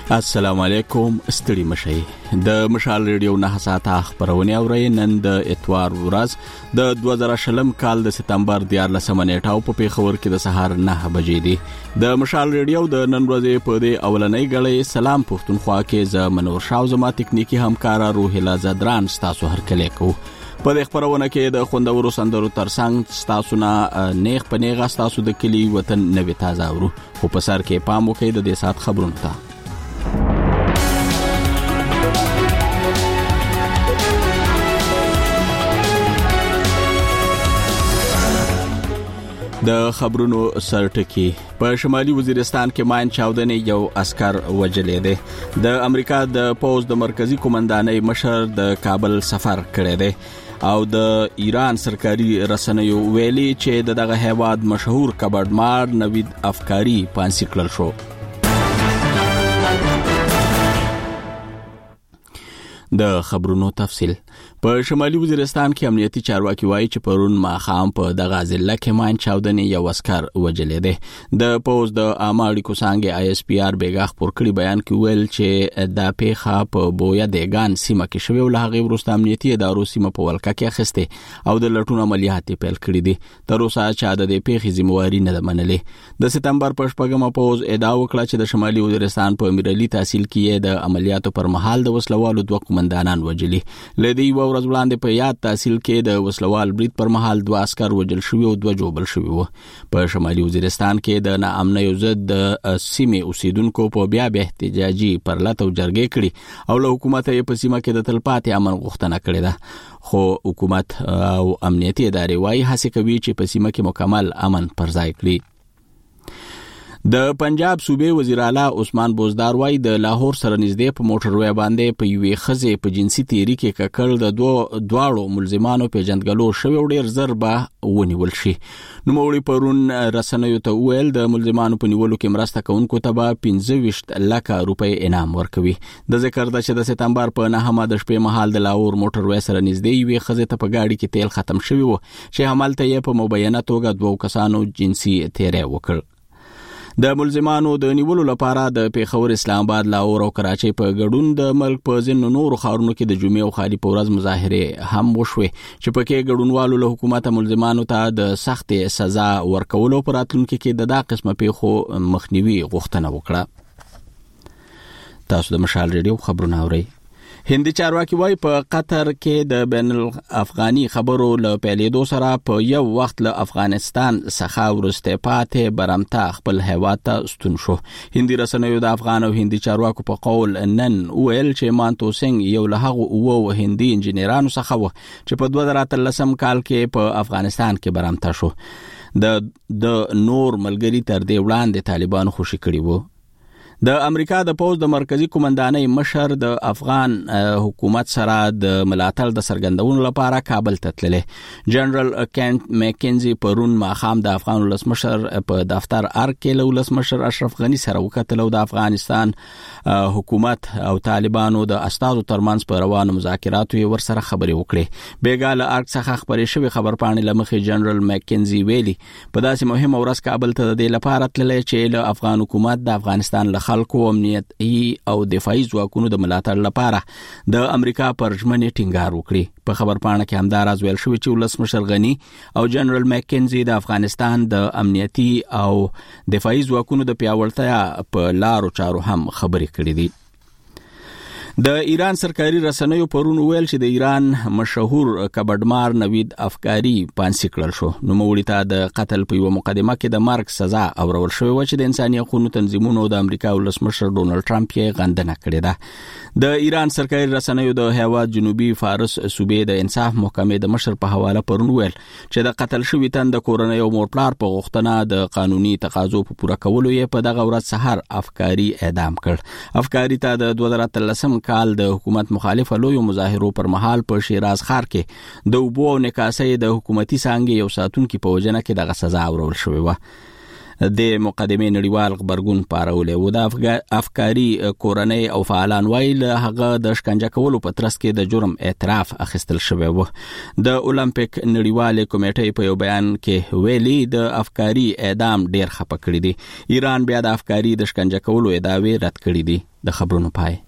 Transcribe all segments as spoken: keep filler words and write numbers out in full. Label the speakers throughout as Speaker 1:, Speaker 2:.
Speaker 1: السلام علیکم. ستړي مشئ د مشال ریډیو نه ساته خبرونه اورئ. نن د اتوار ورځ د دوه زره شلم کال د سپتمبر دیارلسمه نیټه په پیښور کې د سهار نه بجې دي. د مشال ریډیو د نن ورځې په دې اولنۍ غړې سلام پښتونخوا کې ز منور شاو زما تکنیکی همکارا روحیلا زدران ستاسو هرکلی کو. په دې خبرونه کې د خوندورو سندرو ترڅنګ ستاسو نه نیغ په نیغه ستاسو د کلی وطن نوې تازه ورو. خو په سر کې پام وکړئ د دې سات خبرونه ته. د خبرونو سرټکی. په شمالي وزیرستان کې ماین چاودنې یو عسكر وجلې ده. د امریکا د پوز د مرکزی قومندانۍ مشر د کابل سفر کړی دی او د ایران سرکاري رسنیو ویلي چې دغه هیواد مشهور کبډمار نوید افکاری پانسی کړل شو. د خبرونو تفصیل. په شمالي وزیرستان کې امنیتي چارواکي وایي چې پرون ماخام په دغه ضلع کې ماین چاودنې یو عسكر وجلې ده. د پوز د عامه اړیکو څنګه آی اس پی آر بیګه خبر کړي بیان کې ویل چې د پیښه په بویا دیګان سیمه کې شوی ول. هغه ورسته امنیتي ادارو سیمه په ولکه کې اخیسته او د لټون عملیات پیل کړي دي. تر اوسه چې د دې پیښې ذمہواری نه منلې. د سپتمبر په شپږمه پوز ادعا وکړه چې د شمالي وزیرستان په امیرعلی تحصیل کې د عملیاتو پر مهال د وسلوالو دوه قومندانان وجلي. لدی و ورځ وړاندې په یاد تحصیل کې د وسلوال برید پر مهال دوه عسكر وجل شوی او دوه جوبل شوی وو. په شمالي وزیرستان کې د ناامنۍ ضد د سیمې اوسیدونکو په بیا به احتجاجي پرلته او جرګې کړي او له حکومت یې په سیمه کې د تلپاتې امن غوښتنه کړې ده. خو حکومت او امنیتي ادارې وايي هڅه کوي چې په سیمه کې مکمل امن پر ځای کړي. د پنجاب صوبې وزیر اعلی عثمان بوزدار وايي د لاهور سره نږدې په موټروي باندې په یوې خزې په جنسي تیری کې ککړ د دوه دواړو ملزمانو پیژندګلو شوی او ډیر زر به ونیول شي. نو موري پرون رسنیو ته ویل د ملزمانو په نیولو کې مرسته کوونکو ته به پنځه ویشت لک روپۍ انعام ورکوي. د ذکر ده چې د سپتمبر په نهمه د شپې مهال د لاهور موټروي سره نږدې یوې خزې ته په گاډي کې تیل ختم شوی وو چې حملته یې په مبینه توګه دوه کسانو جنسي تیری وکړ. د ملزمانو د نیولو لپاره د پیښور اسلام آباد لاهور او کراچۍ په ګډون د ملک په ځینو نورو ښارونو کې د جمعې او خالي په ورځ مظاهره هم وشوي چې پکې ګډونوالو له حکومت ملزمانو ته د سخت سزا ورکولو پر راتلونکو کې د دا قسمه پیښو مخنیوي غوښتنه وکړه. تاسو د مشال ریډیو خبرونه اورئ. هندي چارواکي وایي په قطر کې د بین الافغاني خبرو له پیلېدو سره په یو وخت له افغانستان څخه ورسته پاتې برمتا خپل هیواد ته ستون شو. هندي رسنیو د افغان او هندي چارواکو په قول نن ویل چې مانتو سنگ یو له هغه اوو هندي انجنیرانو څخه و چې په دوه زره اتلسم کال کې په افغانستان کې برمتا شو. د د نور ملګری تر دې وړاندې طالبانو خوشي کړي وو. د امریکا د پوز د مرکزی قومندانۍ مشر د افغان حکومت سره د ملاتړ د سرګندونو لپاره کابل ته تللی. جنرال کینټ میکنزي پرون ماخام د افغان ولسمشر په دفتر ارګ کې له ولسمشر اشرف غنی سره وکتل او د افغانستان حکومت او طالبانو د استادو ترمنځ په روانو مذاکراتو یې ورسره خبرې وکړې. بیګاله ارګ څخه خبرې شوې خبرپاڼې لمخې جنرال میکنزي ویلي په داسې مهمه ورځ کابل ته د دې لپاره تللی چې له افغان حکومت د افغانستان له خلکو امنیتي او دفاعي ځواکونو د ملاتړ لپاره د امریکا پر ژمنې ټینګار وکړي. په خبرپاڼه کې همداراز ویل شوی چې ولسمشر غنی او جنرال میکنزي د افغانستان د امنیتي او دفاعي ځواکونو د پیاوړتیا په لارو چارو هم خبرې کړې دي. د ایران سرکاري رسنیو پرون ویل چې د ایران مشهور کبډمار نوید افکاری پانسی کړل شو. نو موري ته د قتل په یو مقدمه کې د مرګ سزا اورول شوی و چې د انساني حقوقو تنظیمونو د امریکا ولسمشر ډونالد ټرمپ یې غندنه کړې ده. د ایران سرکاري رسنیو د هیواد جنوبي فارس صوبې د انصاف محکمې د مشر په حواله پرون ویل چې د قتل شوی تن د کورنۍ او مورپلار په غوښتنه د قانوني تقاضو په پوره کولو یې په دغه ورځ سحر افکاری اعدام کړ. افکاری ته د دوه زره اتلسم کال د حکومت مخالفه لوی مظاهرو پر مهال په شیراز ښار کې د اوبو او نکاسۍ د حکومتي څانګې یو ساتونکي په وجنه کې دغه سزا اورول شوې و. د مقدمې نړیوال خبرګون پارولې و. د افکاري کورنۍ او فعالان وایي له هغه د شکنجه کولو په ترڅ کې د جرم اعتراف اخیستل شوی و. د اولمپیک نړیوال کمیټې په یو بیان کې ویلي د افکاري اعدام ډیر خپه کړی دی. ایران بیا د افکاري د شکنجه کولو ادعاوې رد کړې دي. د خبرونو پای.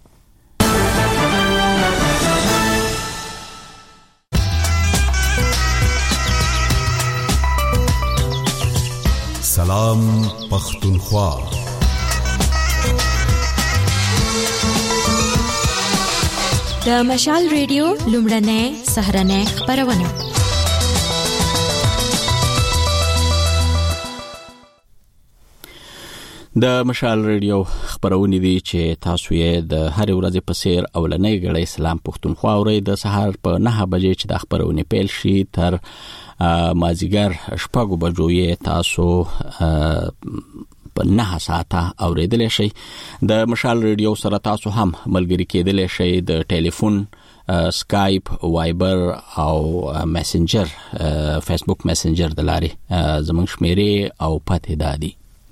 Speaker 2: سلام پختونخوا.
Speaker 3: د مشال ریډیو لومړنۍ سهرنۍ خبرونه.
Speaker 1: د مشال ریډیو خبرونه دي چې تاسو یې د هر ورځې په سیر اولنۍ غړې سلام پختونخوا اورئ. د سهار په نه بجې چې د خبرونه پیل شي تر مازیګر شپږ بجو یې تاسو په نه ساعته اوریدلای شئ. د مشال ریډیو سره تاسو هم ملګری کېدلای شئ د ټلیفون، سکایپ، وایبر او میسنجر، فیسبوک میسنجر د لارې. زموږ شمیرې او پته دادي.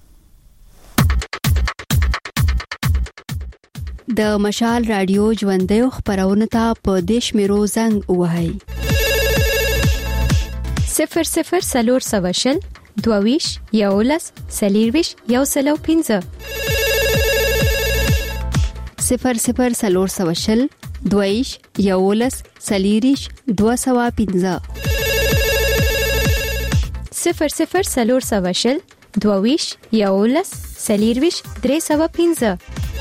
Speaker 4: د مشال رادیو ژوندۍ خبرونه ته په دیش میرو زنګ وهاي
Speaker 3: صفر صفر سلور سواشل دوویش یولس سلیرویش یو سلو پینزه
Speaker 4: صفر صفر سلور سواشل دوویش یولس سلیریش دو سوا پینزه
Speaker 3: صفر صفر سلور سواشل دوویش یولس سلیرویش درې سوا پینزه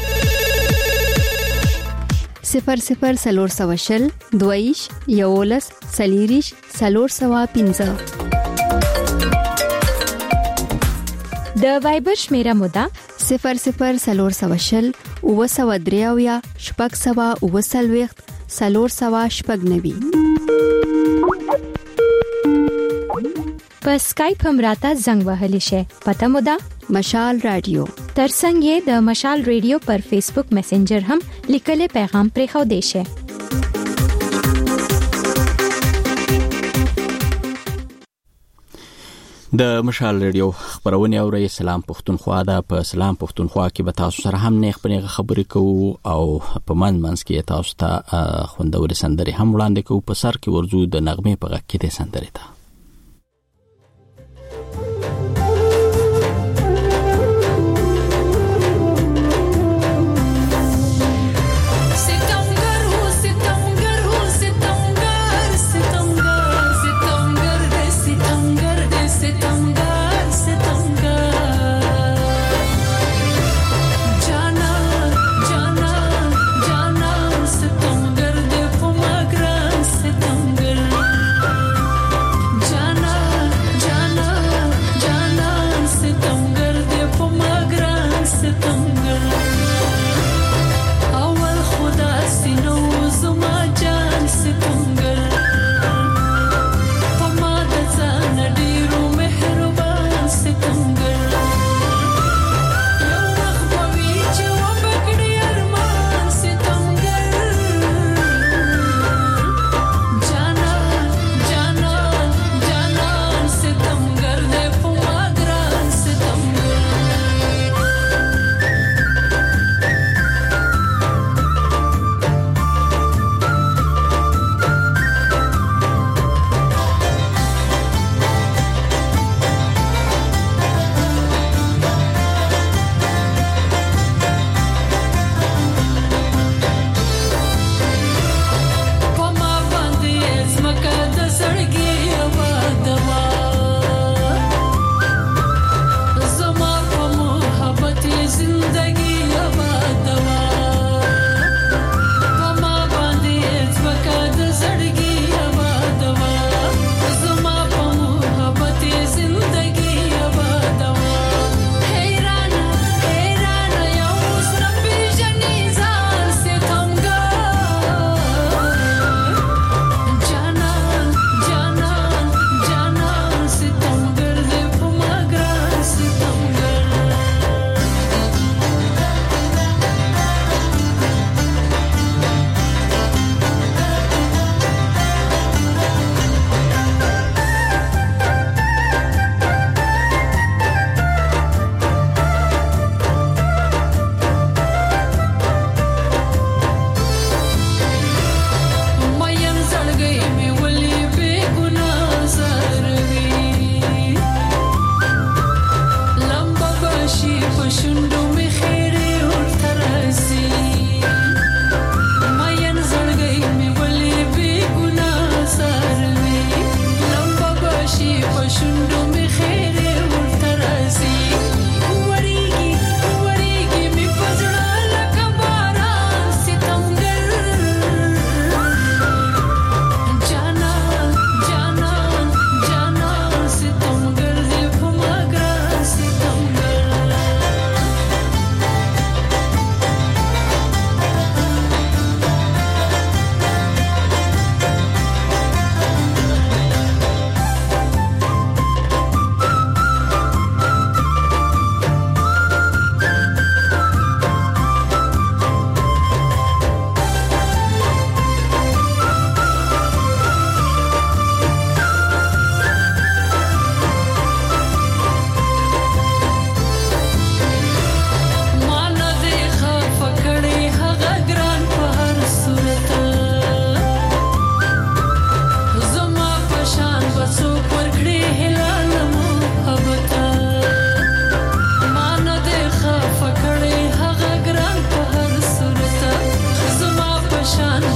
Speaker 4: صفر صفر سلور سواشل دویش یولس سلیریش سلور سوا پینزه.
Speaker 3: د وایبر شمیره مودا
Speaker 4: صفر صفر سلور سواشل او سوا دریاویا شپږ سوا او سلويخت سلور سوا شپږ نوي.
Speaker 3: په سکایپ هم راته زنګ وهلی شي. پته مودا
Speaker 4: مشال رادیو.
Speaker 3: ترڅنګ یې د مشال ریډیو پر فیسبوک میسنجر هم لیکلي پیغام پرې خو دی شي.
Speaker 1: د مشال ریډیو خبرونه اورئ. سلام پختونخوا ده. په سلام پختونخوا کې به تاسو سره هم نیغ پنیغه خبرې کوو او په من منځ کې تاسو ته خوندورې سندرې هم وړاندې کوو. په سر کې ورځو د نغمې په غږ کې د سندرې ته.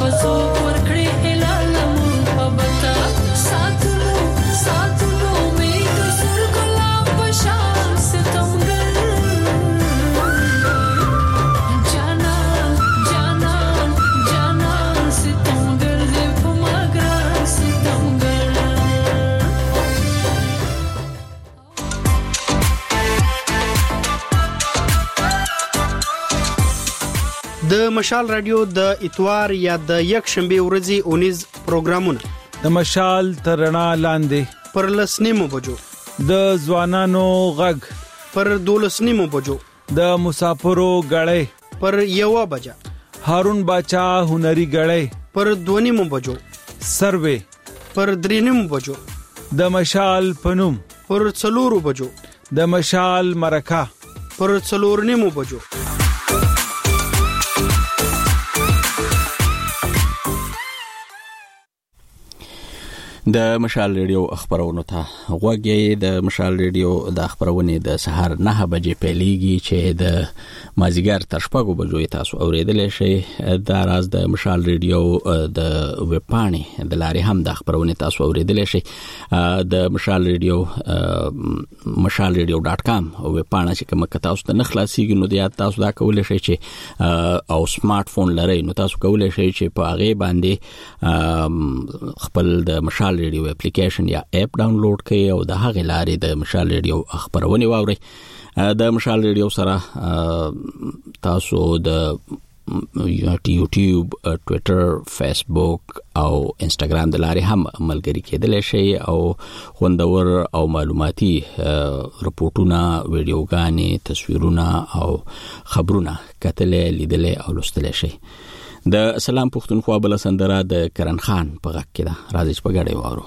Speaker 2: د مشال رادیو د اتوار یا د یک شنبه ورځې اونیز پروګرامونه
Speaker 5: د مشال ترنا لاندې
Speaker 2: پر لسنیمو بجو،
Speaker 5: د ځوانانو غږ
Speaker 2: پر دولسنیمو بجو،
Speaker 5: د مسافرو غړې
Speaker 2: پر یوه بجا،
Speaker 5: هارون باچا هنري غړې
Speaker 2: پر دونیمو بجو،
Speaker 5: سروې
Speaker 2: پر درینیمو بجو،
Speaker 5: د مشال پنوم
Speaker 2: پر څلورو بجو،
Speaker 5: د مشال مرکه
Speaker 2: پر څلورنیمو بجو.
Speaker 1: د مشال ریډیو خبرونه ته غوږی د مشال ریډیو د خبرونه د سهار نه بجې پیلېږي چې د مازیګر تر شپږو بجو تاسو اوریدلای شئ. د راز د مشال ریډیو د ویب پاڼې د لارې هم د خبرونه تاسو اوریدلای شئ. د مشال ریډیو مشال ریډیو ډاټ کام ویب پاڼه چې کوم تاسو ته نه خلاصيږي نو د تاسو دا کولای شئ چې او سمارټ فون لرئ نو تاسو کولای شئ چې په هغه باندې خپل د مشال ریډیو اپلیکیشن یا اپ ډاونلوډ کړئ او د هغه لارې د مشال ریډیو خبرونه واورئ. د مشال ریډیو سره تاسو د یوټیوب، ټوئیټر، فیسبوک او انستګرام د لارې هم ملګری کېدلی شئ او خوندور او معلوماتي رپورټونه، ویډیوګانې، تصویرونه او خبرونه کتلې، لیدلې او لوستلې شئ. د سلام پښتونخوا بل سندره د کرن خان په غږ کې ده، راځي چې په ګډه واورو.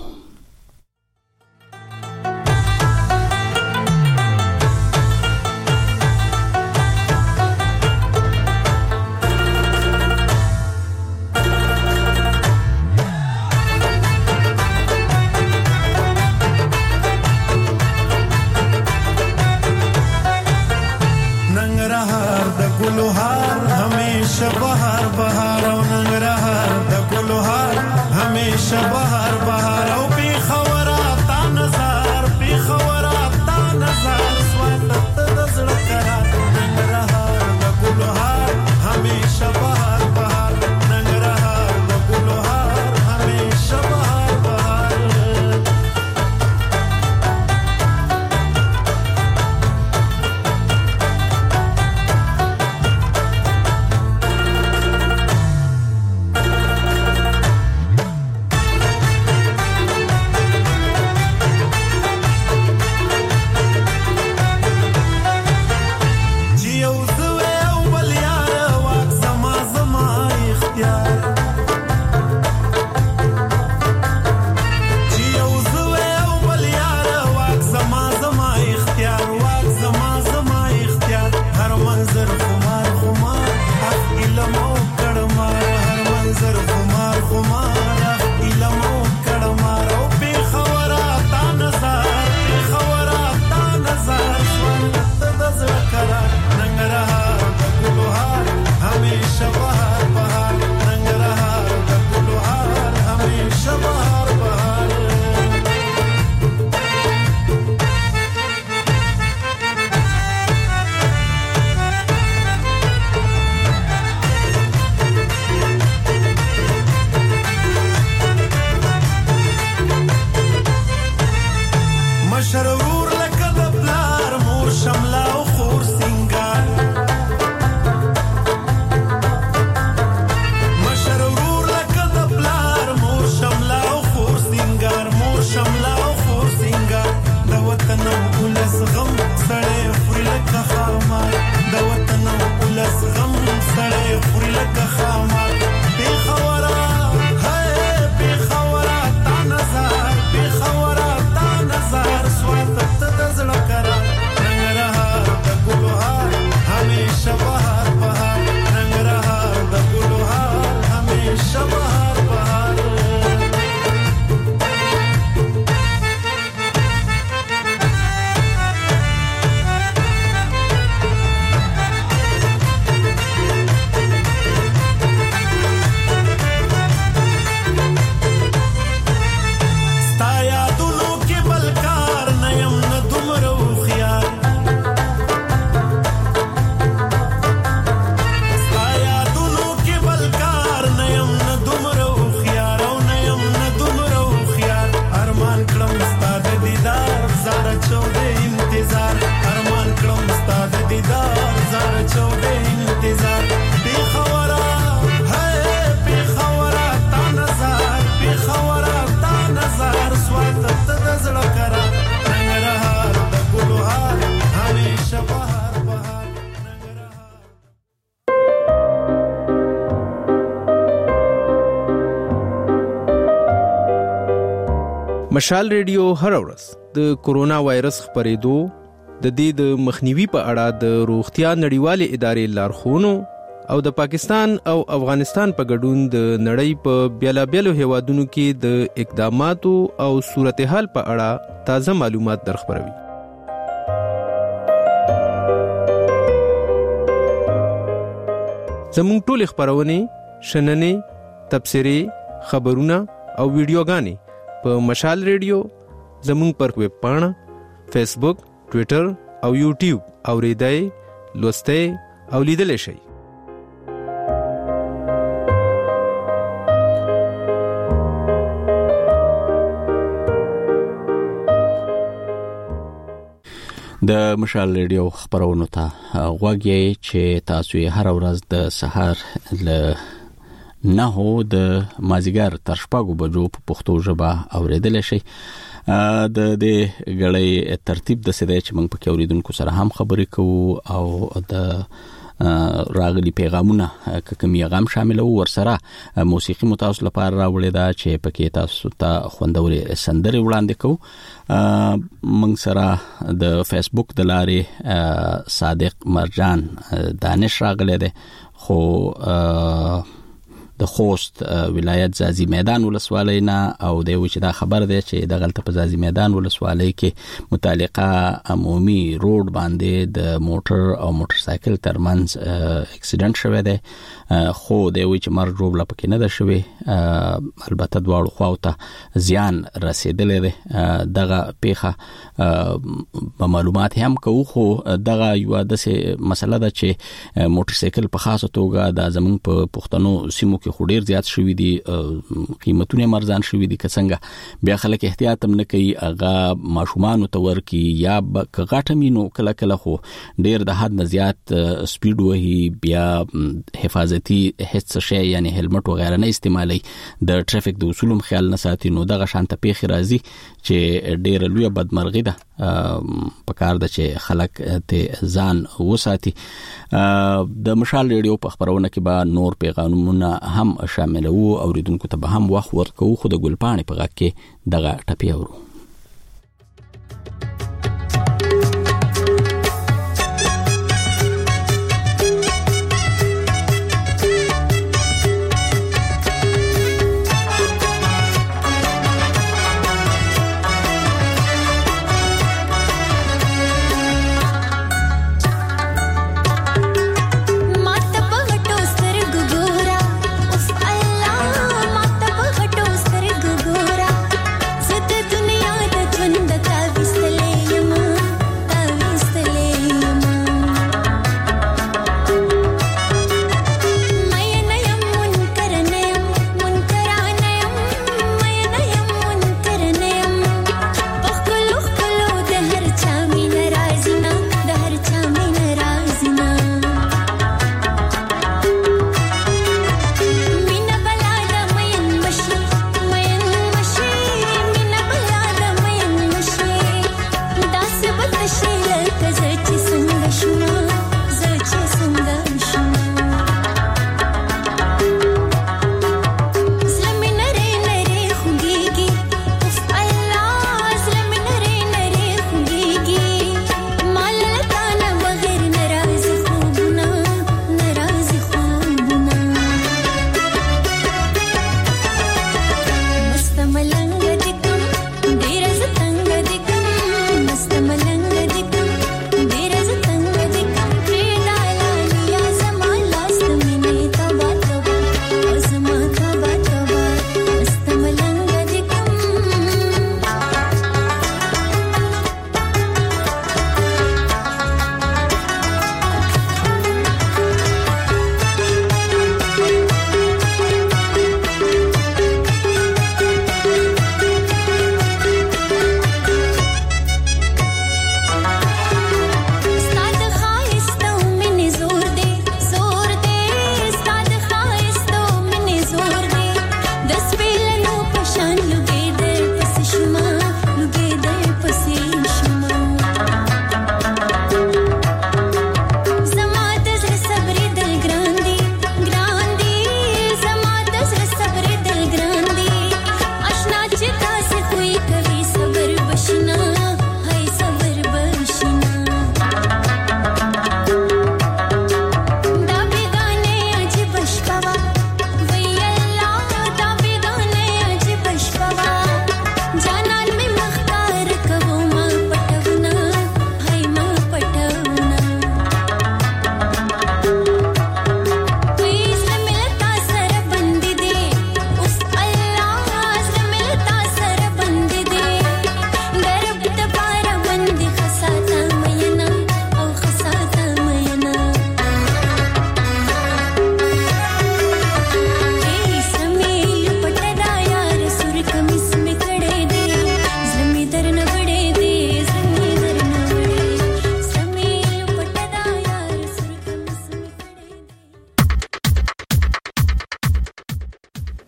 Speaker 2: مشال ریډیو هر ورځ د کورونا وایرس خپرېدو د دې د مخنیوي په اړه د روغتیا نړیوالې ادارې لارښوونو او د پاکستان او افغانستان په ګډون د نړۍ په بیلابیلو هیوادونو کې د اقداماتو او صورتحال په اړه تازه معلومات درخبروي. زموږ ټول خبرونه شننې تبصرې خبرونه او ویډیوګانې په مشال ریډیو زموږ پر ویب پاڼه فیسبوک ټوئیټر او یوټیوب اوریدای لوستای او لیدل شي.
Speaker 1: د مشال ریډیو خبرونو ته غوږ یې چې تاسو یې هر ورځ د سحر له نه هو د مازیګر تر شپږو بجو په پښتو ژبه اوریدل شي. د دې غړې ترتیب د سده چې موږ په اوریدونکو سره هم خبرې کوو او د راغلي پیغامونه کوم یغام شامل وو ورسره موسیقي متاسو لپاره راوړې ده چې پکې تاسو ته خوندوري سندري وړاندې کوو. موږ سره د فیسبوک د لارې صادق مرجان دانش راغلی دی خو د خوست ولایت زازی میدان ولسوالۍ نه او د وچ دا خبر دی چې د غلطه په زازی میدان ولسوالۍ کې متعلقه عمومي روډ باندې د موټر او موټر سایکل ترمنځ اکسیډنټ شوه دی خو د وچ مرګ جوړه پکې نه ده شوی. البته دواړو خواو ته زیان رسیدلی دی. دغه پیخه په معلومات هم کوو خو دغه یو داسې مسله ده چې موټر سایکل په خاصه توګه د زمون په پښتنو سیمو کې خډیر زیات شوی دي قیمتونه مرزان شوی دي کڅنګه بیا خلک احتیاط هم نه کوي هغه ماشومان تو ورکی یا کغاټمینو کله کله خو ډیر د حد نه زیات سپیډ وهي بیا حفاظتي هیڅ شی یعنی هلمټ وغیرہ نه استعمالي د ټریفیک د اصولو خیال نه ساتي نو دغه شانته پیخي راځي چې ډیر لوی بدمرغي ده په کار د چې خلک ته ځان وساتي. د مشال ریډیو په خبرونه کې به نور پیغامونه هم شامل وو اوریدونکو ته به هم وخت ورکو خو د ګلپاڼې په غږ کې دغه ټپی اورو.
Speaker 6: दुनिया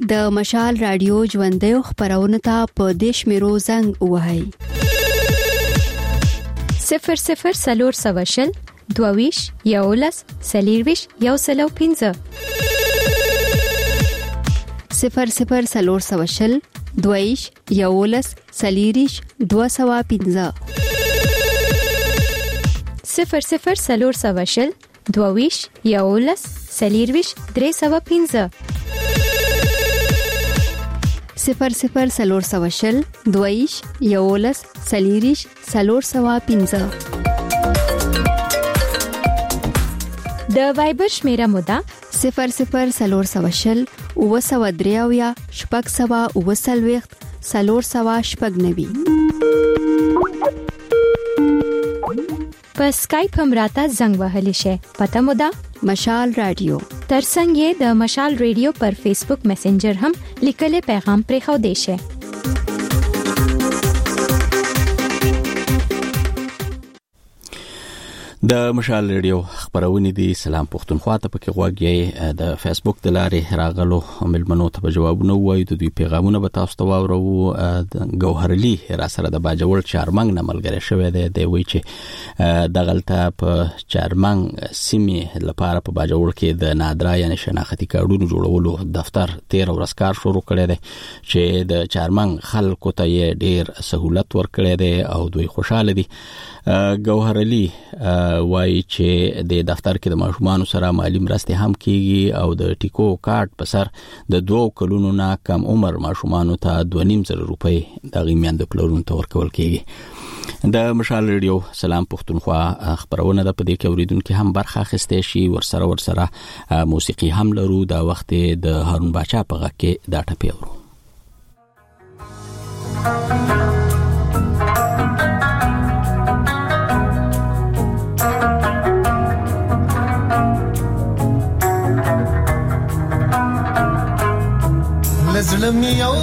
Speaker 4: د مشال رادیو ژوندۍ خبرونه ته په دیش میرو زنګ وهاي
Speaker 3: صفر صفر سلور سواشل دوویش یولس سلیرویش یو سلو پینزه
Speaker 4: صفر صفر سلور سواشل دوویش یولس سلیریش دو سوا پینزه
Speaker 3: صفر صفر سلور سواشل دوویش یولس سلیرویش درې سوا پینزه
Speaker 4: صفر صفر سلور سواشل دوویش یولس سلیریش سلور سوا پینزه
Speaker 3: د وایبر شمیره مودا
Speaker 4: صفر صفر سلور سواشل او سوا دریاویا شپږ سوا او سلويخت سلور سوا شپږ نوي
Speaker 3: په سکایپ هم راته زنګ وهلی شي پته مودا
Speaker 4: مشال رادیو
Speaker 3: ترڅنګ یې د مشال رادیو پر فیسبوک میسنجر هم لیکل پیغام پرې خو دی شي
Speaker 1: د مشال ریډیو خبرونه دي سلام پښتونخوا ته پکې غوږی د فیسبوک د لارې راغلو ملمنو ته جوابونه وایي د دوی پیغامونه به تاسو ته واورو ګوهرلی را سره د باجوړ چارمنګ نه ملګری شوی دی د وی چې د غلطه په چارمنګ سیمه لپاره په باجوړ کې د نادرا یعنی شناختی کارډونو جوړولو دفتر تیر ورسکار شروع کړی دی چې د چارمنګ خلکو ته یې ډیر سہولت ورکړی دی او دوی خوشاله دي ګوهرلی وای چې د دفتر کې د ماشومانو سره مالی مرستې هم کیږي او د ټیکو کارت په سر د دوه کلونو نه کم عمر ماشومانو ته دوه نیم زره روپۍ د غیمیان د پلورونو ته ورکول کیږي د مشال ریډیو سلام پښتونخوا خبرونه د پدې کې اوریدونکو هم برخه اخیستې شي ورسره ورسره موسیقي هم لرو دا وخت د هارون باچا په غږ کې دا ټپي اورو
Speaker 6: لزلم یو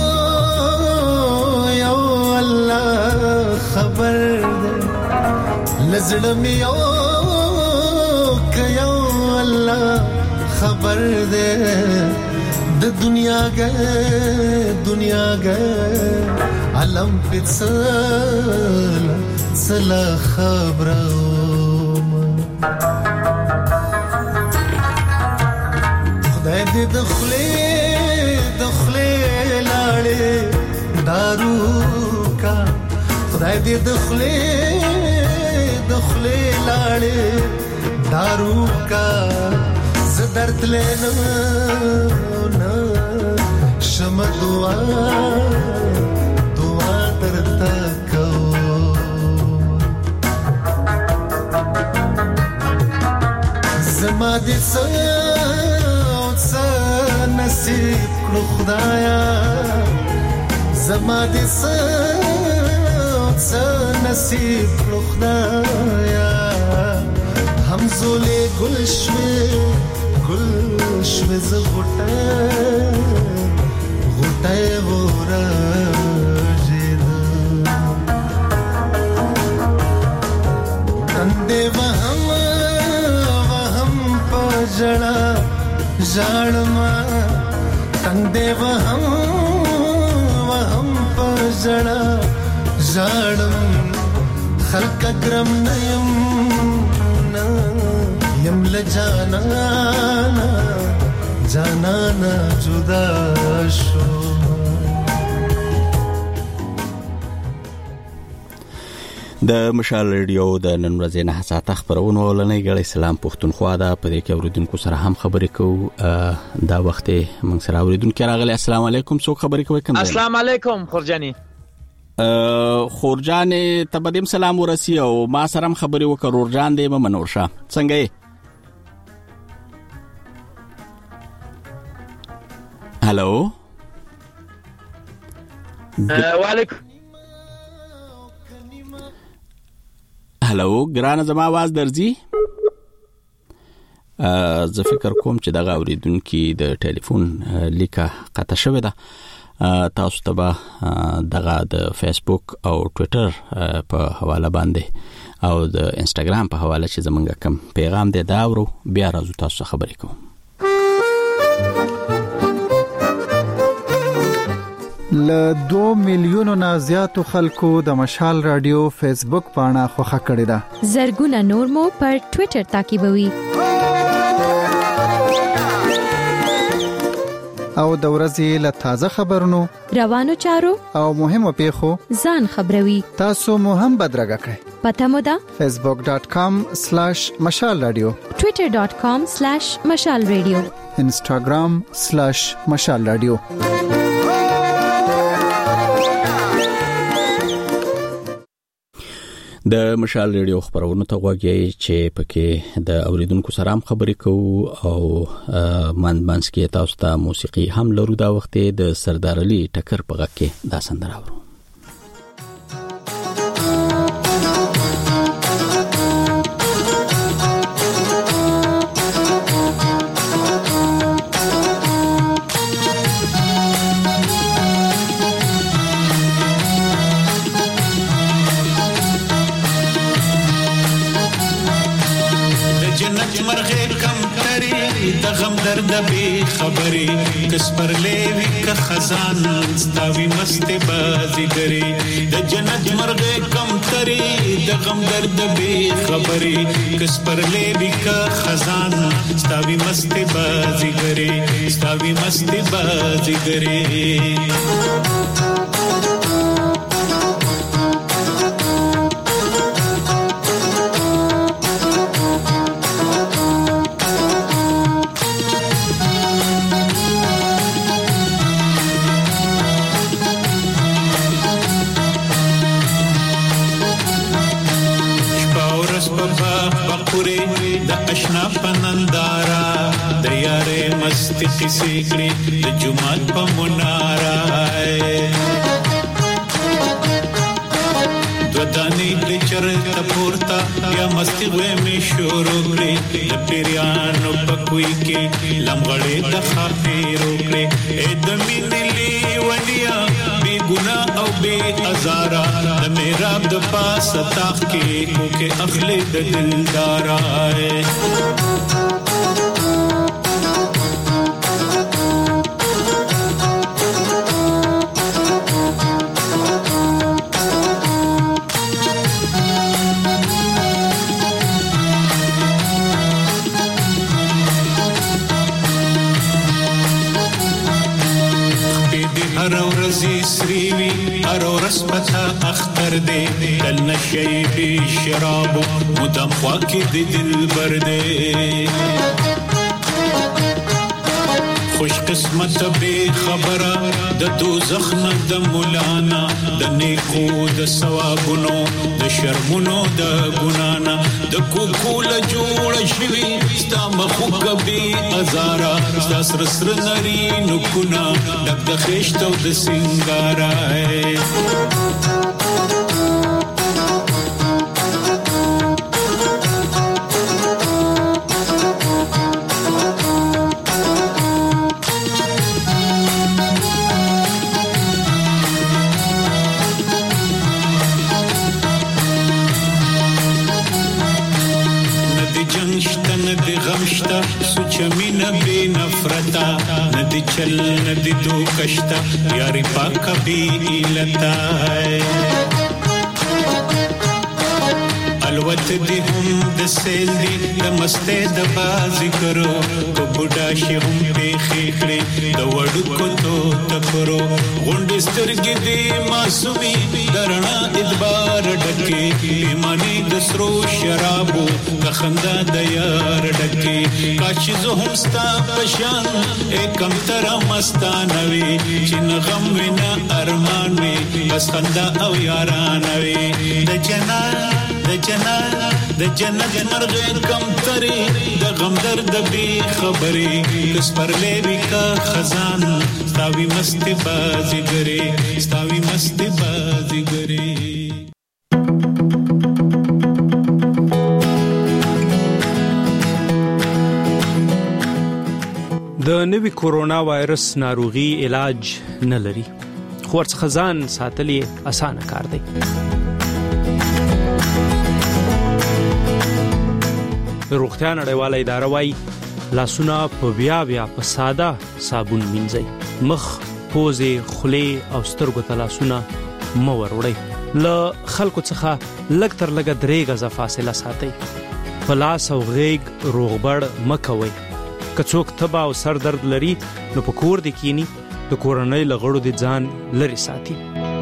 Speaker 6: یو الله خبر ده لزلم یو ک یو الله خبر ده د دنیا ګه دنیا ګه علم پڅل سلا خبرو خدای دې دخلې دخلې لاړې دارو کا خدای دې دخلې دخلې لاړې دارو کا زدرت لنه نه شم دعا دعا درته کو زما دې نصیب کړو خدایا زما دې څه نصیب کړو خدایا همزولې ګل شوې ګل شوې زغټه غټه ورځې اندې وهم وهم پجړه ژړما تنگ دې وهم وهم پجړه ژړم خلق کرم نیم نا یم لجانا جانا نا جدا شو
Speaker 1: د مشال ریډیو د نن ورځې نه ساعته خبرونه ولنۍ غړي سلام پښتونخوا دا په دې کې اوریدونکو سره هم خبرې کوو دا وخت موږ سره اوریدونکو راغلي السلام علیکم څوک خبرې کوي کوم
Speaker 5: السلام علیکم خورجاني
Speaker 1: خورجاني تبدیم سلام ورسی او ما سره هم خبرې وکړ ورجان دې منورشه څنګه یې هالو
Speaker 5: وعلیکم
Speaker 1: هلو ګرانه زما आवाज درځي زه فکر کوم چې دغه اوریدونکو د ټلیفون لیکه قطع شوې ده تاسو ته به دغه د فیسبوک او ټوئیټر په حواله باندې او د انستګرام په حواله چې زمونږ کوم پیغام دی دا ورو بیا راځو تاسو خبرې کوم
Speaker 7: ل دوه میلیونو نه زیاتو خلکو د مشال رادیو فیسبوک پاڼه خوښه کړې ده.
Speaker 3: زرګونه نور مو پر ټوئیټر تعقیبوي.
Speaker 7: او د ورځې له تازه خبرونو،
Speaker 3: روانو چارو
Speaker 7: او مهمو پیښو
Speaker 3: ځان خبروي.
Speaker 7: تاسو مو هم بدرګه کړئ.
Speaker 3: پته مو ده
Speaker 7: فیسبوک ډاٹ کام سلیش مشال رادیو،
Speaker 3: ټوئیټر ډاٹ کام سلیش مشال رادیو،
Speaker 7: انسټاګرام سلیش مشال رادیو.
Speaker 1: د مشال ریډیو خبرونه ته غوږی چې پکې د اوریدونکو سره هم خبرې کوو او من منځ کې تاسو ته موسیقي هم لرو. دا وخت د سردار علي ټکر په غږ کې دا سندره اورو.
Speaker 6: درد به خبري کس پر لیوی کا خزان ستاوی مست بازیګری د جنت مرغه کم تری د غم درد به خبري کس پر لیوی کا خزان ستاوی مست بازیګری ستاوی مست بازیګری. اشنا پنندارا د یارې مستی کیسې کړې د جمعات په منارا دودانی د چرته پورتا یا مستی وې می شروع کړې د پیرانو په کوی کې لمغړې د خاطرو کړې اې د مینلې ونیا بی ګناه او بی ازارا د میرا د پاس تاخ کې کو کې اخلي د دلدارا پتا اختر دے دل نشی بی شراب مدام خواکی دی دل بردے خوش قسمت بے خبره د دوزخ نه د مولانا د نیکو د ثوابونو د شرمونو د ګنانا د کوکول جوړ شوی ستا مخو کبي ازارا ستا سر سر نری نکونا دک د خشتو د سنگارا سوچمینا بے نفرتا ندی چل ندی دو کشتا یاری پاکا بھی ایلتا الوت دی هم د سیل دی د مسته د بازی کرو کو بوډا شي هم په خېخړې د وړو کو تو تکرو غونډ سترګې دی معصومي درنا ادبار ډکه ایمانی د سرو شرابو د خندا د یار ډکه کاش زه هم ستا پشان کم تر مستانوي چې غم وینا ارمان وي بس خندا او یاران وي د جنان د جنت د جنت مرغه کم تری د غم درد بی خبري کس پر لیوی کا خزان ستاوی مست بازیګری ستاوی مست بازیګری.
Speaker 2: د نوي کورونا وایرس ناروغي علاج نه لري خو ورڅ خزان ساتلې اسانه کار دی. روغتیا نړیواله اداره وايي لاسونه په بیا بیا په ساده صابون مینځئ، مخ پوزې خولې او سترګو ته لاسونه مه وروړئ. له خلکو څخه لږ تر لږه درې غزه فاصله ساتئ. په لاس او غیږ روغبړ مه کوئ. که څوک تبه او سر درد لري نو په کور دې کینی، د کورنۍ له غړو دې ځان لرې ساتي.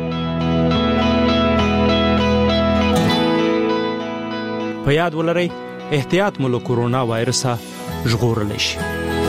Speaker 2: په یاد ولرئ احتیاط مو له کورونا وایرسه ژغورلی شي.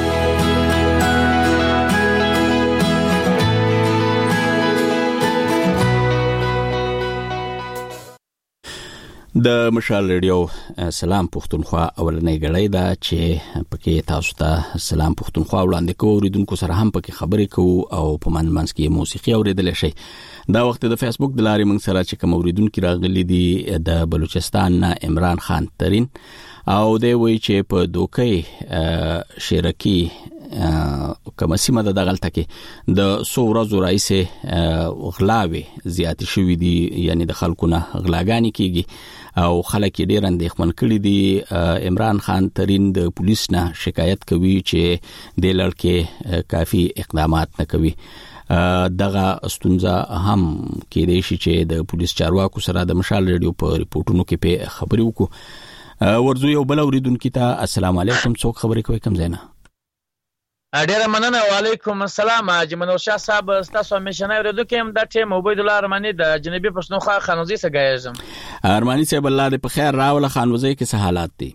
Speaker 1: د مشال ریډیو سلام پښتونخوا اولنۍ غړۍ ده چې پکې تاسو ته سلام پښتونخوا وړاندې کوو. اوریدونکو سره هم پکې خبرې کوو او په منځ منځ کې موسیقي اوریدلی شئ. دا وخت د فیسبوک د لارې موږ سره چې کوم اوریدونکي راغلي دي د بلوچستان نه عمران خان ترین او دی وایي چې په دوکۍ شیرکي کومه سیمه ده دغلته کې د څو ورځو راهیسې غلاوې زیاتې شوي دي، یعنی د خلکو نه غلاګانې کېږي او خلک یې ډېر اندېښمن کړي دي. عمران خان ترین د پولیس نه شکایت کوي چې دې لړ کافي اقدامات نه کوي. دغه ستونزه هم کېدای شي چې د پولیس چارواکو سره د مشال ریډیو په ریپورتونو کې په خبرې وکړو. ورځو یو بل اوریدونکي ته السلام علیکم، څوک خبرې کوي کوم ځای نه؟
Speaker 5: ډیره مننه. وعلیکم السلام. جمنور شاه صاحب تاسو همیشنه اوریدونکو هم د ټیم عبید الله ارمانی د جنوبي پښتونخوا خانوزي څخه غږم.
Speaker 1: ارمانی صاحب الله دې په خیر راوله. خانوزي کې څه حالات دي؟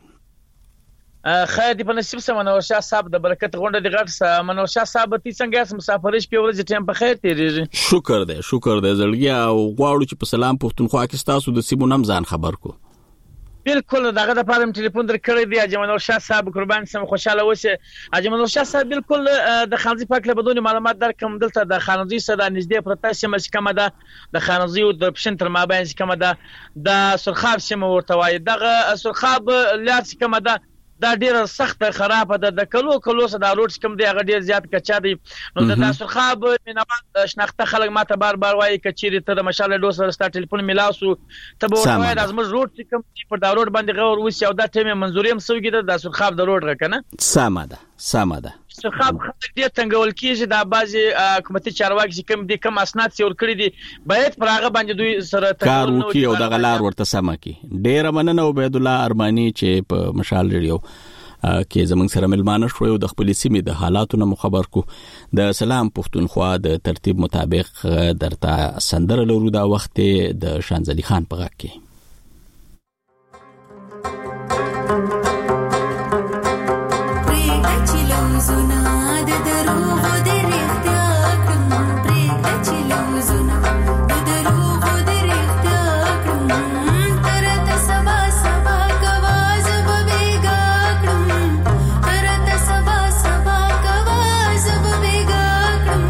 Speaker 5: خیر دی په نصیب سره منور شاه صاحب د برکت غونډه دی غټ سره. منور شاه صاحب تی څنګه مسافرش په ورځ ټیم په خیر تیریږي؟
Speaker 1: شکر دی شکر دی زړګي او غواړو چې په سلام پښتونخوا کې تاسو د سیمو نم ځان خبر کو.
Speaker 5: بالکل دغه د پاره ټلیفون در کړی دی. اجمنور شاه صاحب قربان سم خوشاله اوسه. اجمنور شاه صاحب بالکل د خانزي پاک له بدون معلومات در کوم دلته د خانزي سره نږدې پرته سیمه کومه ده، د خانزي او د پښین تر مابین کومه ده، د سرخاب سیمه ورته وایي. دغه سرخاب لار کومه ده دا ډیره سخت خراب ده. د کلو کلو سره د روډ کوم دی هغه ډیر زیات کچا دی. نو د سرخاب مینوال شناخته خلک ماته بار بار وایي کچيري ته د مشال ډو سره ست ټلیفون ملاسو ته به وایي د ازمر روډ کوم پر دا روډ باندې غور وسی او دا ټیم منزوري هم سوګی د سرخاب د روډ غکنه
Speaker 1: سمه ده سمه ده.
Speaker 5: سرخاب خلک ډیر څنګهول کیږي د بازي حکومتي چارواکي کوم دي کوم اسناد څور کړی دي باید پر هغه باندې دوی سره
Speaker 1: کار وکي او د غلار ورته سم کی. ډیر مننه عبید الله ارمانی چې په مشال ریډیو کې زمونږ سره ملمانه شوی او د خپل سیمې د حالاتو نه خبر کو. د سلام پښتونخوا د ترتیب مطابق درته سندره لرو. دا وخت د شانزلی خان په غږ کې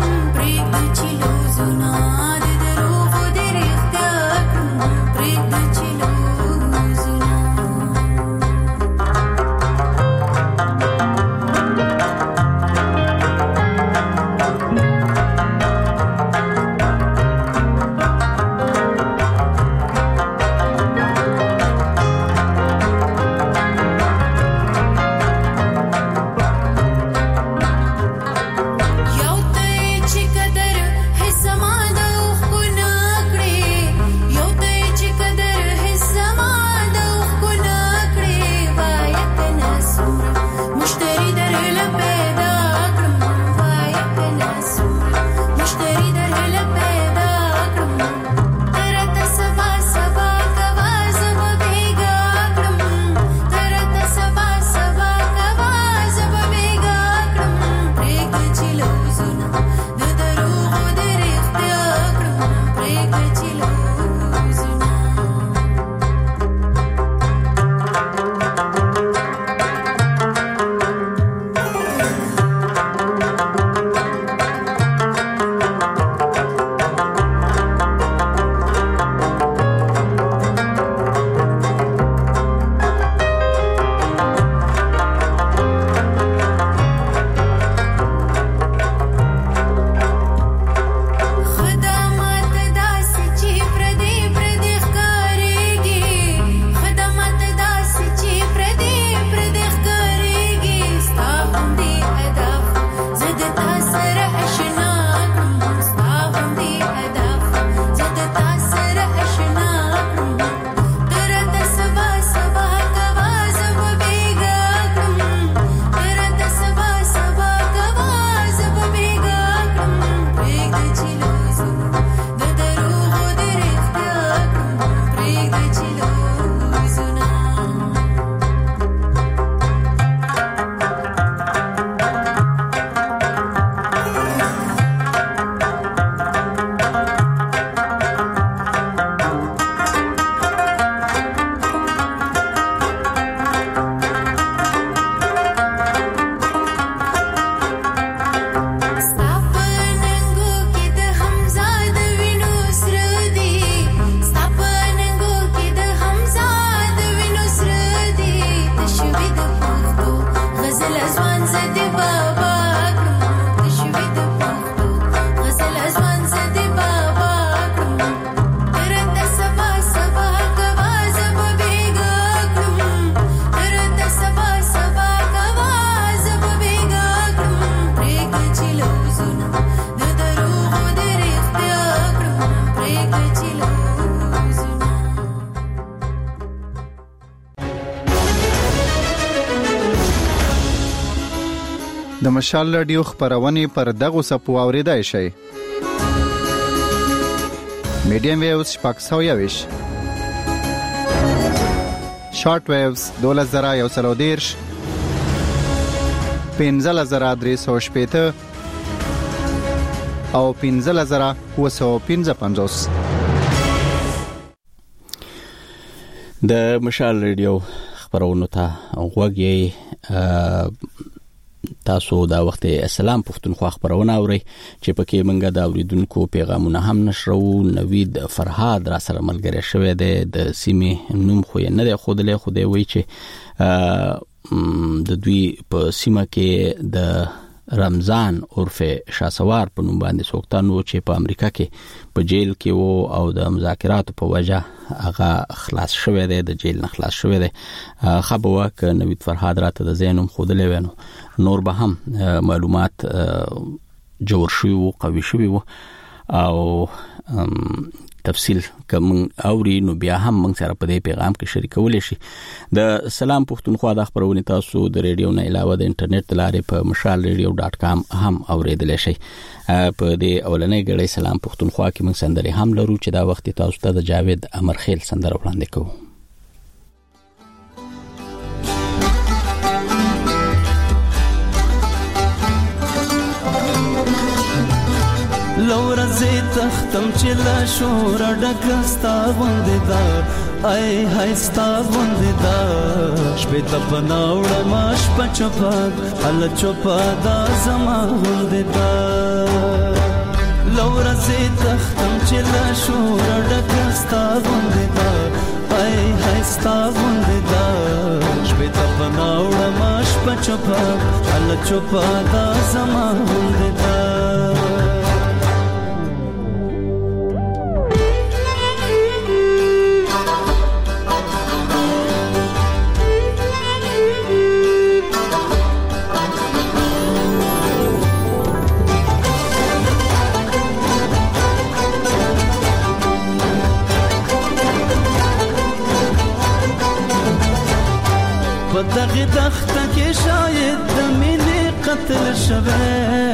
Speaker 8: Break the
Speaker 7: د مشال رادیو خبرونه پر دغه سپو اوریدای شي. میډیم ویوز شپږ سوه یوویشت، شارټ ویوز دولس زره یو سل او دېرش، پنځلس زره درې سوه شپېته او پنځلس زره اووه سوه پنځه پنځوس.
Speaker 1: د مشال رادیو خبرونو ته غوږ یې. تاسو دا وخت اسلام پښتونخوا خبرونه اورئ چې پکې منګه د اوریدونکو پیغامونه هم نشرو. نوید فرهاد را سره ملګری شوی دی، د سیمې نوم خو یې نه دی ښودلی، خو دی وایي چې د دوی په سیمه کې د رمضان عرف شاسوار په نوم باندې څوکتان و چې په امریکا کې په جیل کې و او د مذاکراتو په وجه هغه خلاص شوی دی، د جیل نه خلاص شوی دی. خبره ک نوید فرهاد راته د زینوم خودلې ونه نور به هم معلومات جوړ شوی او قوي شوی و او تفصیل کوم اوري نو بیا هم موږ سره په دې پیغام کې شریکول شي. د سلام پښتونخوا د خبرونه تاسو د ریډیو نه علاوه د انټرنیټ لارې په مشال ریډیو ډاټ کام هم اوریدل شي. په دې اولنۍ غړې سلام پښتونخوا کې موږ سندري هم لرو چې دا وخت تاسو ته د جاوید امرخیل سندره وړاندې کوو.
Speaker 8: لور زی تختم چلا شور ډکستا غوندې دا ای هاي ستا غوندې دا شپې تپناوړ ماش پچپاک ال چوپا دا زما غوندې دا لور زی تختم چلا شور ډکستا غوندې دا ای هاي ستا غوندې دا شپې تپناوړ ماش پچپاک ال چوپا دا زما غوندې دا دغه دخته کې شاید د مینې قتل شوه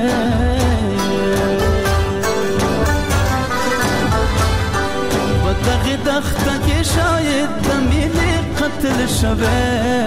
Speaker 8: په دغه دخته کې شاید د مینې قتل شوه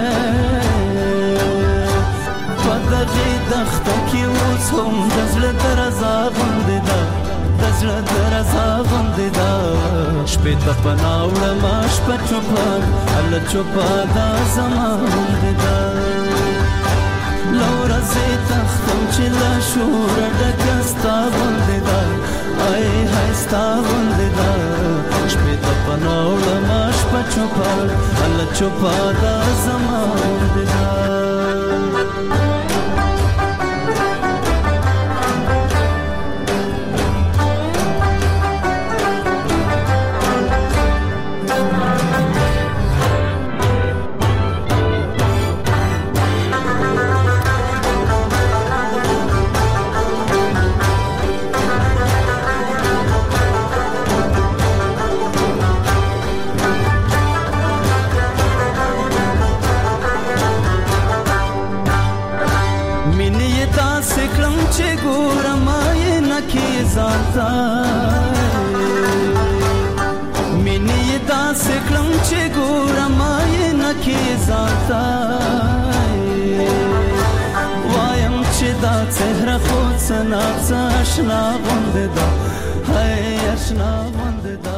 Speaker 8: په دغه دخته کې اوس هم د زړه درزا غوندې ده د زړه درزا غوندې ده شپې ته پناه وړم شپه چوپه هله چوپه دا زما غوندې ده له ورځې تختم چې له شوره ډکه ستا غوندې ده ای های ستا غوندې ده شپې ته پناه وړم شپه چوپه هله چوپه دا زما غوندې ده مینې داسې کړم چې ګورم یې نکې ځانته وایم چې دا څهره خو څه ناڅه اشنا غوندې ده هی اشنا غوندې ده.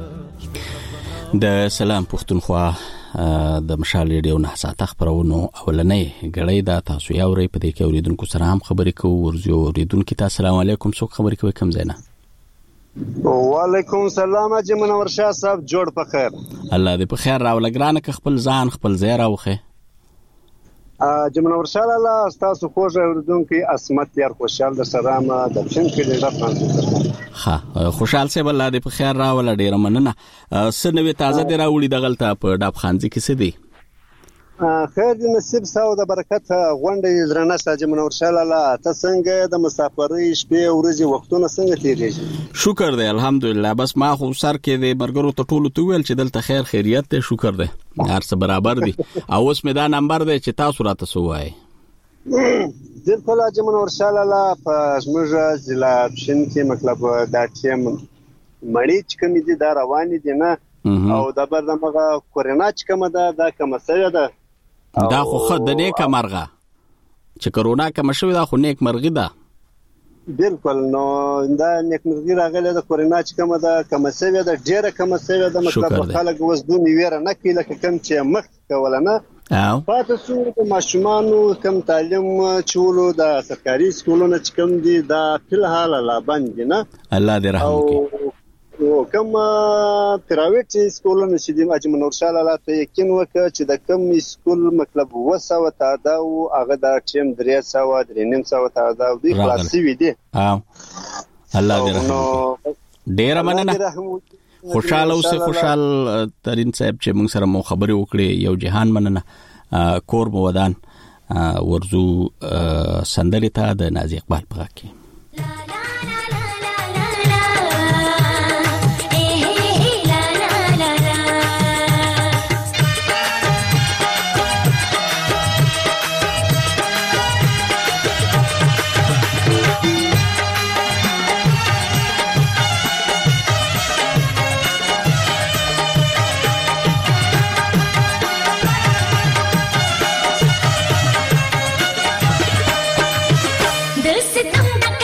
Speaker 1: د سلام پښتونخوا د مشال ریډیو نه ساته خبرونو اولنۍ غړې دا تاسو یې اورئ. په دې کې اوریدونکو سره هم خبرې کوو. ورزو اوریدونکو ته السلام علیکم. څوک خبرې کوي کوم ځای نه؟
Speaker 9: وعلیکم السلام اجي منور شاه صاحب جوړ په خیر.
Speaker 1: الله دې په خیر راول ګرانه ک خپل ځان خپل ځای راوخه.
Speaker 9: اجي منور شاه الله تاسو خوږه اوریدونکو اسمت یار خوشحال د سلام د پښین کې د فرانسې.
Speaker 1: ها خوشحال سه بل دې په خیر راول ډیر مننه. سنوي تازه دی راوړي د غلطه په ډاب خانځي کې څه دی؟
Speaker 9: خیر دې نصیب ساو د برکت غونډې درنه ساجي منور شاه الله ته څنګه د مسافرۍ شپې ورځې وختونه څنګه تیریږي؟
Speaker 1: شکر دی الحمدلله. بس ما خو سر کې د مرګرو ته ټولو تو ویل چې دلته خیر خیریت دی. شکر دی هر څه برابر دی. او اوس مې دا نمبر دی چې تاسو راته سوای.
Speaker 9: بالکل حاجی منور شاه لالا په زموږ ضلع پښین کې مطلب دا ټیم مړی چې کوم دي دا روان دي نه او د بر دغه کورونا چې کوم ده دا کوم څه ده
Speaker 1: دا خو خد د نیک مرغه چې کورونا کوم شوی دا خو نیک مرغه ده
Speaker 9: بالکل نو دا نیک مرغه راغله د کورونا چې کوم ده کوم څه ده ډیره کوم څه ده مطلب خلک وس دون ویره نه کوي لکه کوم چې مخ کول نه او پاتې سو د ماشومانو کم تعلیم چولو د سرکاري سکولونو چې کوم دي دا په حال لا باندې نه
Speaker 1: الله دې رحم وکړي
Speaker 9: او کوم پرایویټ سکولونو چې د حاجی منور شاه لالا ته یقین وکړ چې د کوم سکول مطلب وسو ته دا او هغه د ټیم درې سو درې نیم سو ته دا د خلاصي وي دي
Speaker 1: او الله دې رحم وکړي ډیر مننه خوشاله اوسه خوشحال ترين صاحب چې موږ سره مو خبرې وکړې یو جهان مننه کور مو ودان ورزو سندري ته د نازي اقبال په کې
Speaker 10: दिल से तुम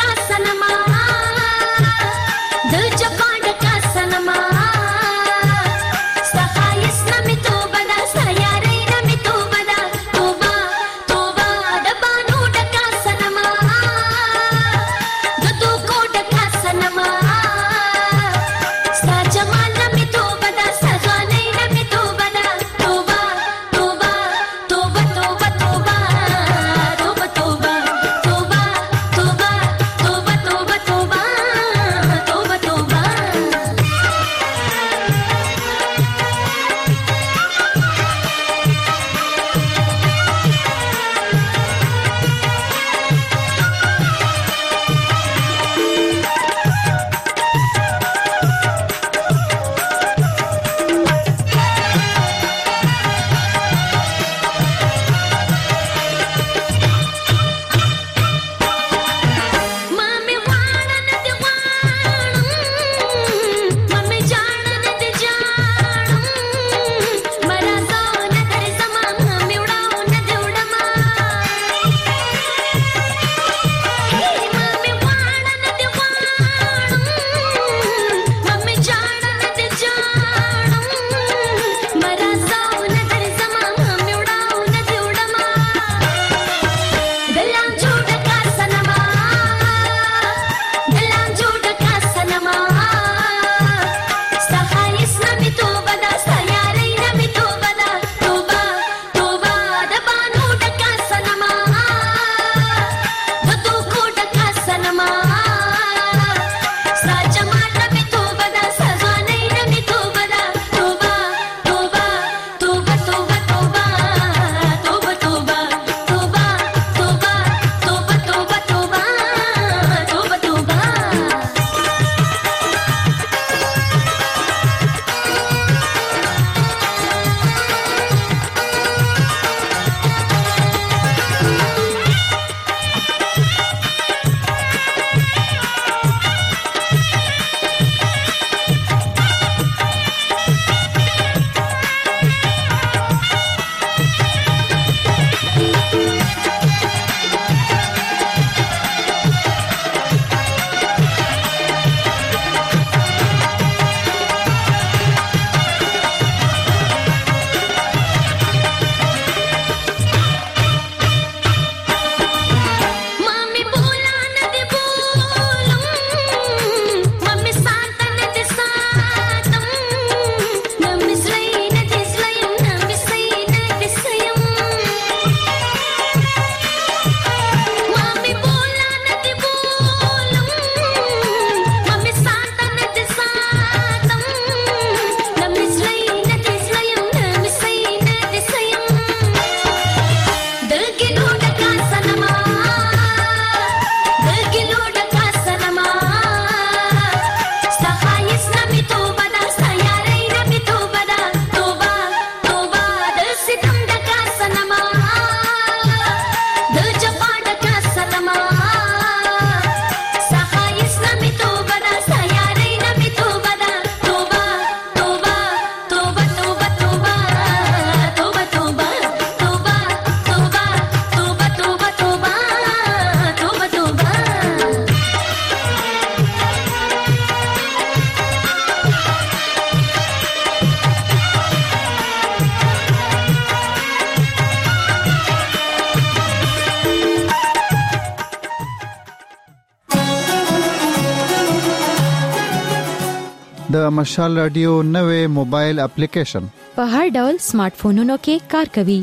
Speaker 7: د مشال رادیو نوې موبایل اپلیکیشن
Speaker 3: په هر ډول سمارټ فونونو کې کار کوي.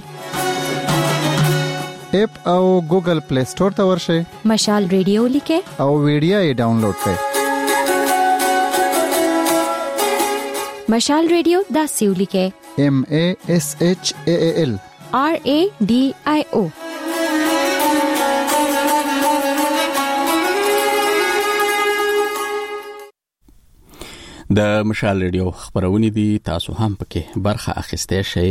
Speaker 7: اپ او ګوګل پلی سٹور ته ورشئ.
Speaker 3: مشال رادیو لیکه
Speaker 7: او ویډیو یې ډاونلوډ کړئ.
Speaker 3: مشال رادیو دا سیو لیکه
Speaker 7: M A S H A A L
Speaker 3: R A D I O.
Speaker 1: د مشال رادیو خبرونه دي، تاسو هم پکې برخه اخیسته شئ.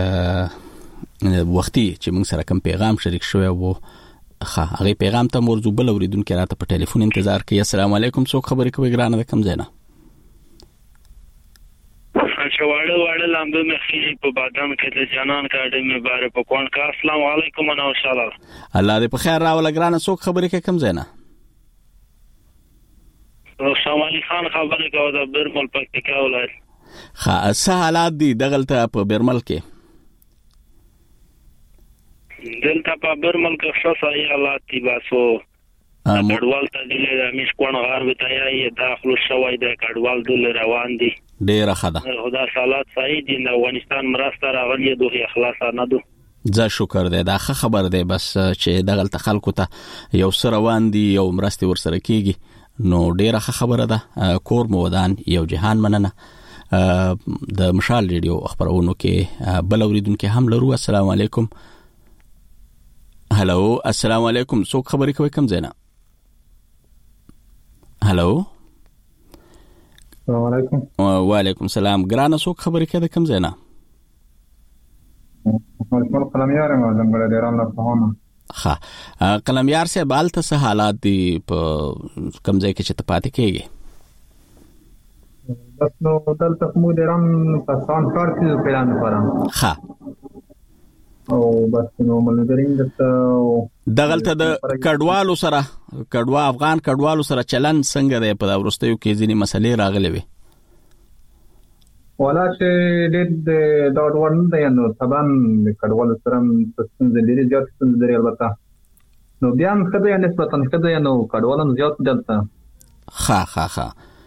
Speaker 1: وختي چې موږ سره کوم پیغام شریک شوی وو، ښه هغه پیغام ته موضوع بل اوریدونکو راته په ټلیفون انتظار کوي. السلام علیکم، څوک خبرې کوي ګرانه د کم ځای نه؟
Speaker 10: شواړه واړه لامبه مخې په بادام کې د جنان کاډې مې بار په کون کا. السلام علیکم او ان شاء الله
Speaker 1: الله دې په خیر راول ګرانه. څوک خبرې کوي کم ځای نه؟
Speaker 10: شمالي خان خبرې کوي د برمل پکتیکا ولایت.
Speaker 1: ښه څه حالات دي دغلته په برمل کې؟
Speaker 10: دلته په برمل کې څه صحیح حالات دي، باسو کډوال ته دلې د میش کون غار وته یې داخلو شوی د کډوال دل روان دي.
Speaker 1: ډېر ښه ده،
Speaker 10: خدا حالات صحیح دي. د افغانستان مرسته راغلي دوه اخلاص نه دي.
Speaker 1: زه شکر دې دا ښه خبر دی، بس چې دغلته خلکو ته یو سره روان دي یو مرستي ورسره کیږي نو ډېر ښه خبره ده. کور مو ودان یو جهان مننه. د مشال رادیو خبرونو کې بل اوریدونکو هم لرو. السلام علیکم. هلو السلام علیکم، څوک خبرې کوي کم ځای نه؟ هلو
Speaker 11: السلام علیکم.
Speaker 1: وعلیکم السلام ګرانه، څوک خبرې کوي کم ځای نه؟
Speaker 11: ملکمل قلمیار یم زمګړه ډیرام نه فهمه.
Speaker 1: ښه قلمیار صاحب، حالت څه حالات دي په کم ځای کې چې ته پاتې کېږي؟
Speaker 11: بس نو دلته موږ ډیرام پسان کار کوي پلان لپاره.
Speaker 1: ښه
Speaker 11: او بس نو ملګرین دته
Speaker 1: دغلته د کډوالو سره کډوا افغان کډوالو سره چلن څنګه دی؟ په ورستیو کې ځینې مسلې راغلي وي.
Speaker 11: ولا چې د دا ډول نه نو طبعا کډوالو سره څنګه لري زیات څنګه لري البته نو بیا هم خدای نسبتا خدای نو کډوالو زیات دلته.
Speaker 1: ښه ښه ښه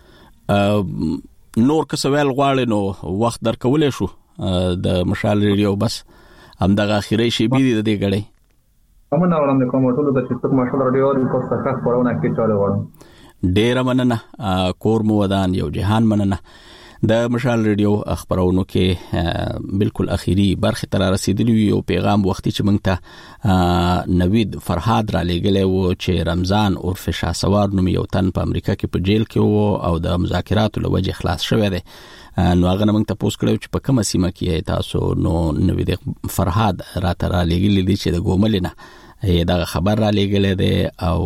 Speaker 1: نور که سوال غواړي نو وخت درکولې شو د مشال رادیو بس هم دغه اخیری شی بي دي د دې غړي
Speaker 11: هم نه وړاندې کوم ټول د چې مشال رادیو د پوسټ څخه خبرونه کې چاله وړم.
Speaker 1: ډیر مننه، کور مو ودان یو جهان مننه. د مشال رادیو خبرونو کې بالکل اخیری برخه تر رسیدلی یو پیغام وختي چې موږ ته نوید فرهاد را لګلې وو چې رمضان عرف شاسوار نوم یو تن په امریکا کې په جیل کې وو او د مذاکراتو لوجه خلاص شوی دی. نو هغه موږ ته پوسټ کړو چې په کومه سیمه کې تاسو نو نوید فرهاد را تر لګلې دي چې د ګومل نه دا خبر را لګلې دی او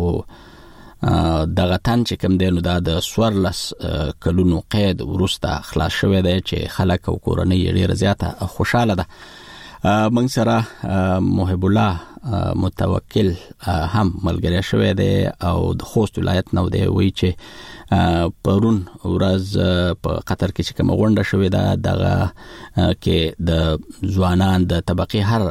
Speaker 1: دغه تن چې کوم دی نو دا د سورلس کلونو قید ورسته خلاص شوی دی چې خلک او کورنۍ ډیره زیاته خوشاله ده. موږ سره محب الله متوکل هم ملګری شوی دی او د خوست ولایت نو دی وی چې پرون ورځ په قطر کې چې کوم غونډه شوې ده دغه کې د ځوانان د طبقه هر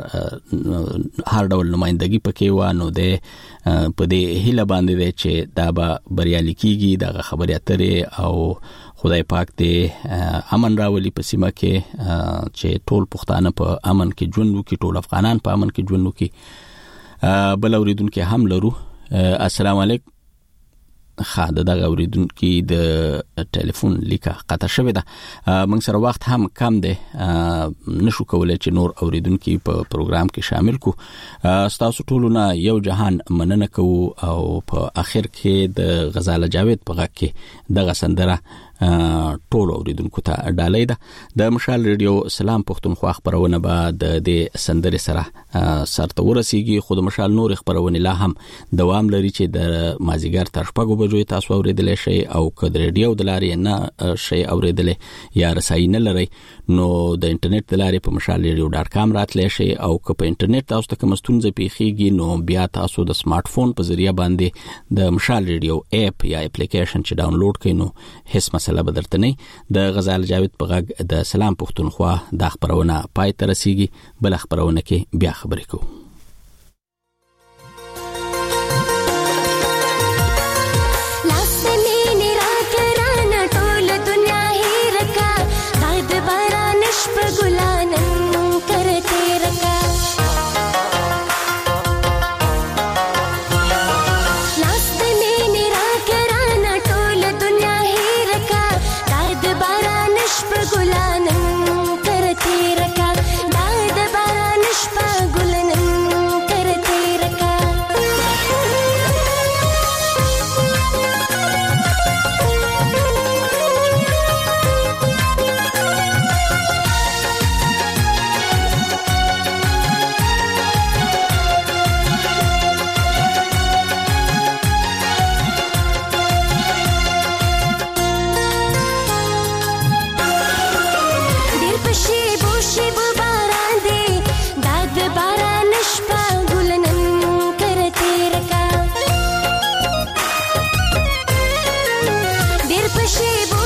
Speaker 1: هر ډول نمائندګي پکې و نو ده په دې هیله باندې ده چې دا به بریالي کیږي دغه خبرې اترې او خدای پاک دې امن راولي په سیمه کې چې ټول پښتانه په امن کې ژوند وکړي، ټول افغانان په امن کې ژوند وکړي. بل اوریدونکو هم لرو. السلام علیکم. خاله دغه اوریدونکو د ټلیفون لیکه قطع شوې ده. موږ سره وخت هم کم دی، نشو کولای چې نور اوریدونکو په پروګرام کې شامل کو. تاسو ټول نه یو جهان مننه کوو او په اخر کې د غزاله جاوید په غږ کې دغه سندره ټول اوریدونکو ته ډالۍ ده. د مشال رادیو سلام پښتونخوا خبرونه به د دې سندرې سره سرته ورسیږي، خو د مشال نور خبرونه لا هم دوام لري چې د مازیګر تر شپږو بجو تاسو اوریدل شي او کډ رادیو د لارې نه شي اوریدل یا رسای نه لري نو د انټرنیټ د لارې په مشال رادیو ډاټ کام راتلی شي او که په انټرنیټ تاسو ته کوم ستونزه پیښیږي نو بیا تاسو د سمارټ فون په ذریعہ باندې د مشال رادیو اپ یا اپلیکیشن چې ډاونلوډ کړئ نو هیڅ مسله بدرته نه. د غزال جاوید په غږ د سلام پښتونخوا د خبرونه پای ته رسیږي، بل خبرونه کې بیا خبرې کوو.
Speaker 12: لاس میں میرا کرانا ټول دنیا ہے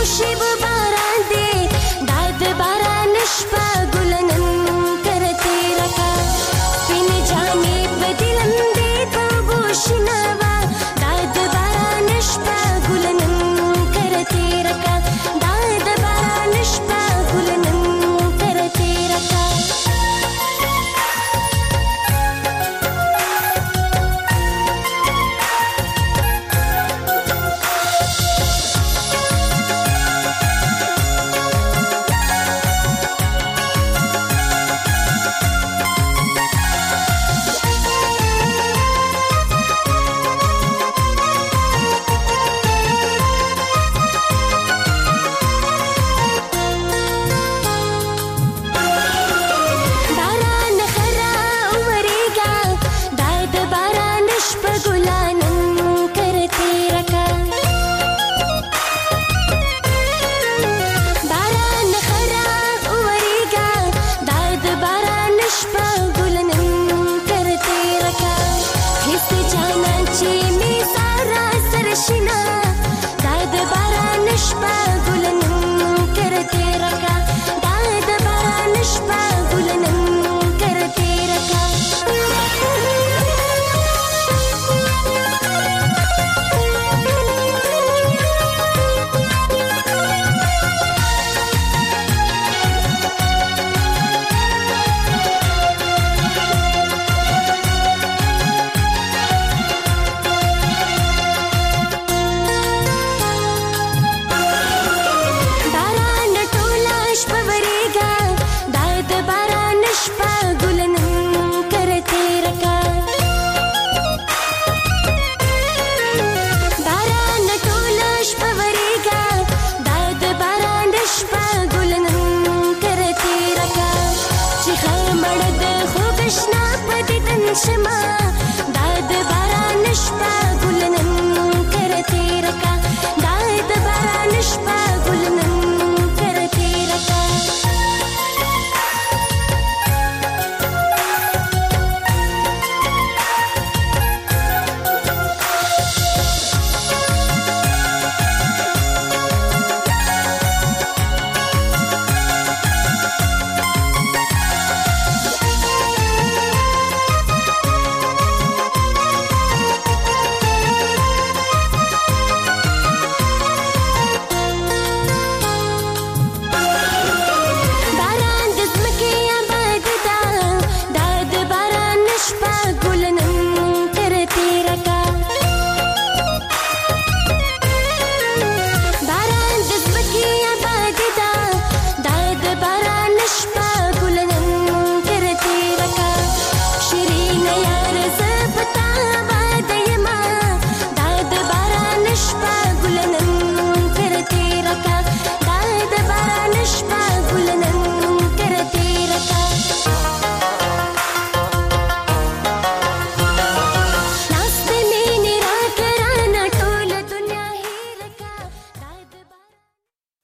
Speaker 12: Shema